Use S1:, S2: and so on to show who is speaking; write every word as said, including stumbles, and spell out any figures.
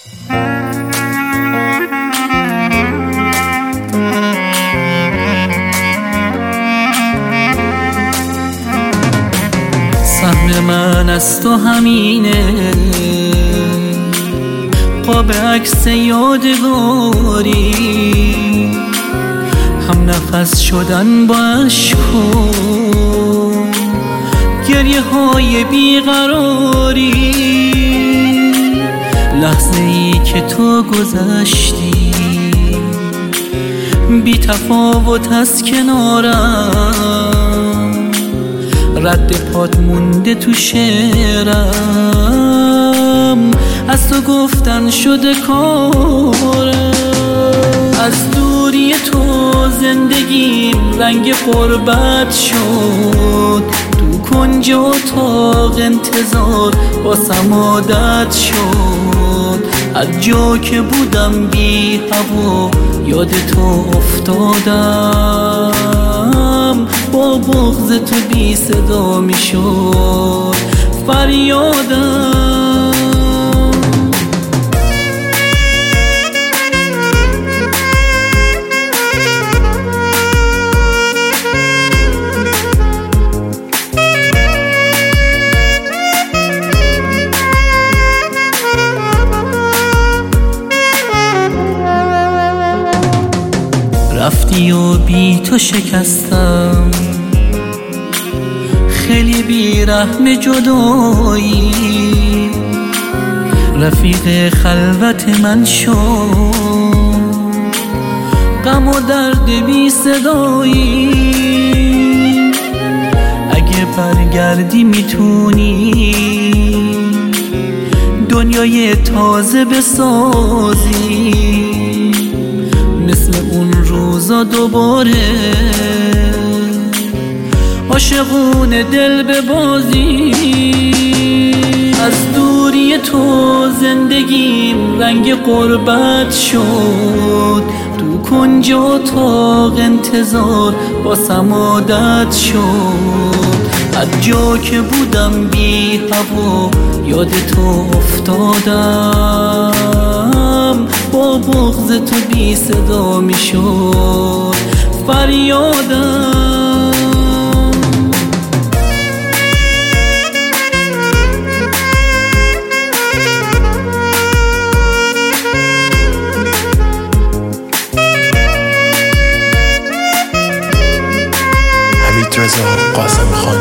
S1: سهم من از تو همینه، قاب عکس یادگاری، هم نفس شدن با عشق و گریه های بیقراری. لحظه ای که تو گذشتی بی تفاوت از کنارم، رد پات مونده تو شعرم، از تو گفتن شده کارم. از دوری تو زندگیم رنگ غربت شد، تو کنج اتاق انتظار واسم عادت شد. از جا که بودم بی هوا یاد تو افتادم، با بغض تو بی صدا می شد فریادم. رفتی و بی تو شکستم، خیلی بی رحم جدایی، رفیق خلوت من شد، غم و درد بی صدایی. اگه برگردی میتونی دنیای تازه بسازی، مثل اون روزا دوباره عاشقونه دل ببازی. از دوری تو زندگیم رنگ غربت شد، تو کنج اتاق انتظار واسم عادت شد. از جا که بودم بی هوا یاد تو افتادم، با بغض تو بی صدا می شد فریادم.
S2: حمید رضا قاسم خان